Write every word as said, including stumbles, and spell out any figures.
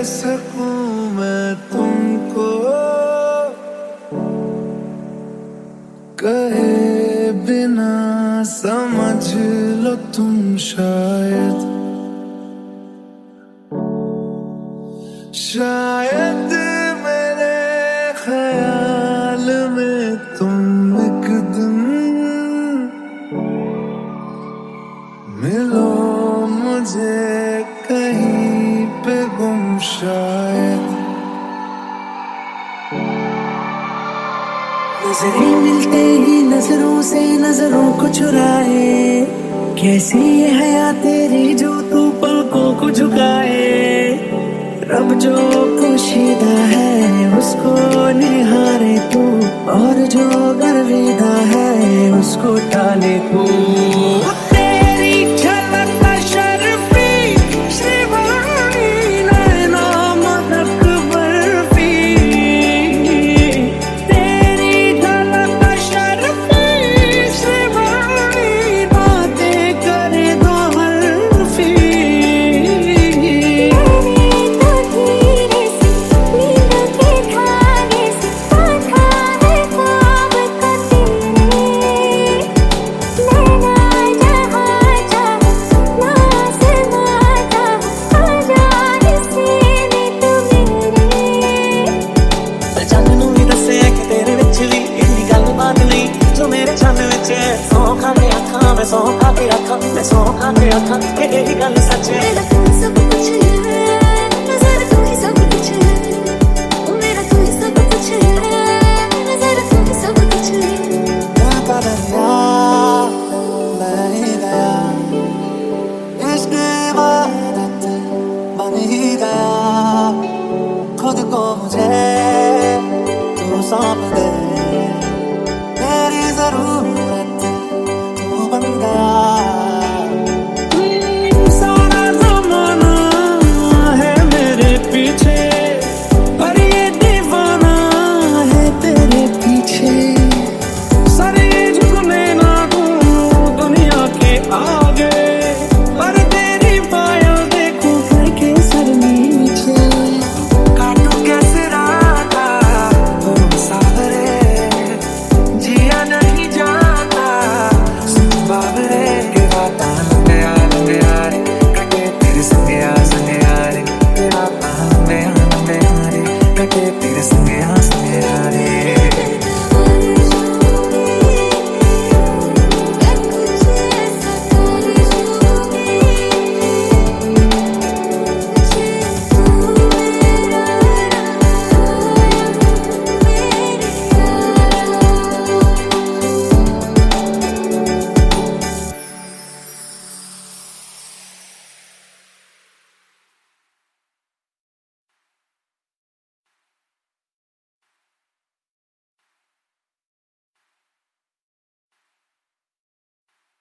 सकूं मैं तुमको, कहे बिना समझ लो तुम शायद, शायद मेरे ख्याल में तुम एक दिन मिलो मुझे कहीं पे गुम शायद। नजरें मिलते ही नजरों से नजरों को चुराए, कैसी ये हया तेरी जो तू पलकों को झुकाए। रब जो पोशीदा है उसको निहारे तू, और जो गर्विदा है उसको टाले तू। सौ खा के रखा मैं सौ खा के रखा कि यही गल सच है। मेरा तू सब कुछ है, नजर तू ही सब कुछ है, ओ मेरा तू ही सब कुछ है, नजर तू ही सब कुछ है। गाता दरिया मैं ही गया, इश्क इबादत बन ही गया, खुद को मुझे तू सौंप